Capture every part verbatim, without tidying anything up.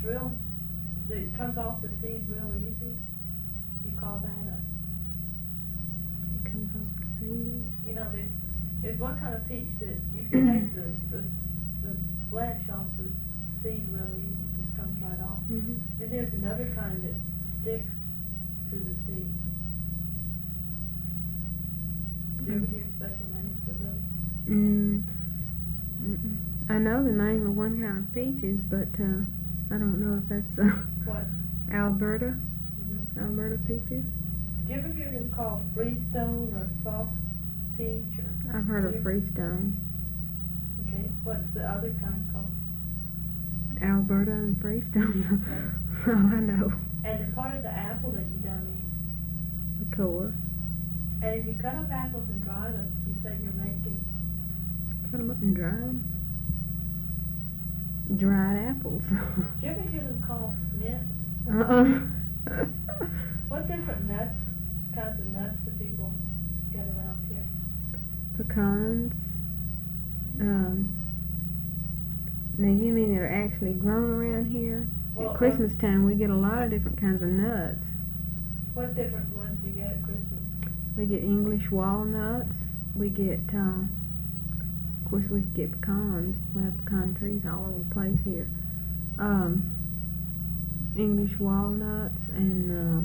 it's real, it comes off the seed real easy. You call that a... It comes off the seed. You know, there's, there's one kind of peach that you can take the, the, the flesh off the seed real easy. It just comes right off. Mm-hmm. Then there's another kind that sticks to the seed. Did you ever hear special names for those? Mm. Mm-mm. I know the name of one kind of peaches, but uh, I don't know if that's uh, What? Alberta. Mm-hmm. Alberta peaches. Did you ever hear them called freestone or soft peach? Or I've heard of clear? Freestone. Okay. What's the other kind called? Alberta and Freestone. Oh, I know. And the part of the apple that you don't eat. The core. And if you cut up apples and dry them, you say you're making... Cut them up and dry them. Dried apples. Did you ever hear them called snits? Uh-uh. What different nuts, kinds of nuts do people get around here? Pecans. Um, now you mean that are actually grown around here? Well, At Christmas time we get a lot of different kinds of nuts. What different ones do you get at Christmas? We get English walnuts. We get, uh, of course we get pecans. We have pecan trees all over the place here. Um, English walnuts and uh,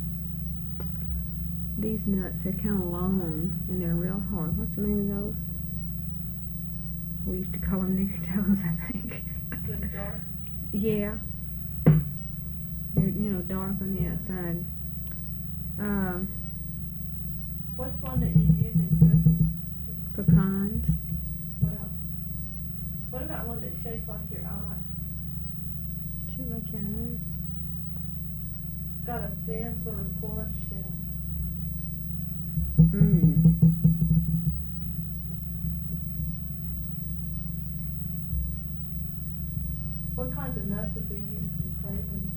these nuts, they're kind of long and they're real hard. What's the name of those? We used to call them nigger toes, I think. Good dark? Yeah. They're, you know, dark on the Yeah. outside. Um, What's one that you use in cooking? pecans. What else? What about one that's shaped like your eye? Shit like your eye. It's got a thin sort of porous shell. Mm. What kinds of nuts would be used in pralines?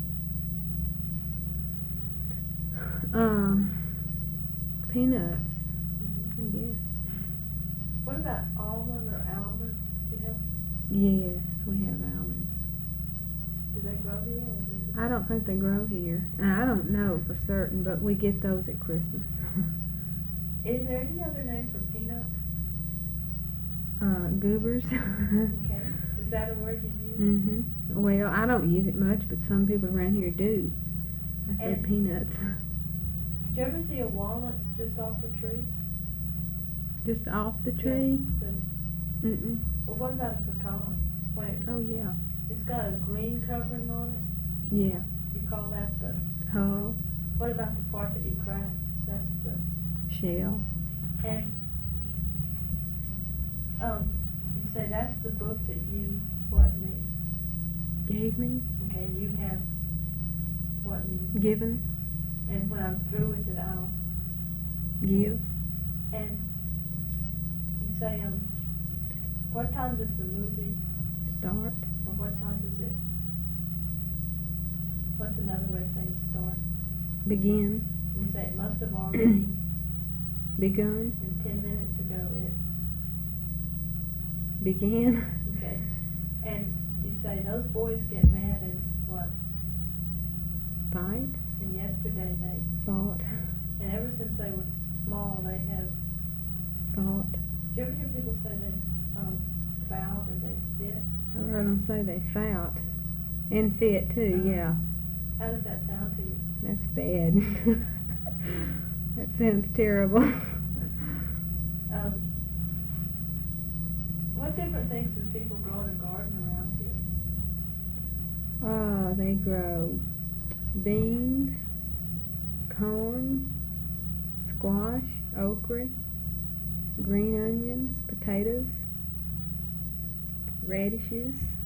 Uh, peanuts, Mm-hmm. I guess. What about almond or almond? Do you have? Yes, we have almonds. Do they grow here? Or do you I don't think they grow here. I don't know for certain, but we get those at Christmas. Is there any other name for peanut? uh, goobers. Okay. Is that a word you use? Mhm. Well, I don't use it much, but some people around here do. I say And- peanuts. Did you ever see a walnut just off a tree? Just off the tree? Yeah. The- Mm-mm. Well, what about a pecan? When it, Oh yeah. it's got a green covering on it, Yeah. you call that the... Hull, What about the part that you crack? That's the... shell. And, um, you say that's the book that you, what, me? Gave me, Okay, and you have, what, me? given, And when I'm through with it, I'll... give. And you say, um, what time does the movie, Start. or what time does it, what's another way of saying start? Begin. You say it must have already, Begun. and ten minutes ago it, Began. okay. And you say those boys get mad and what? Fight. And yesterday they, Fought. and ever since they were small they have, Fought. do you ever hear people say they, um, fouled or they fit? I heard them say they fought. And fit too, Uh-huh. yeah. How does that sound to you? That's bad. That sounds terrible. Um, what different things do people grow in a garden around here? Oh, they grow beans, corn, squash, okra, green onions, potatoes, radishes,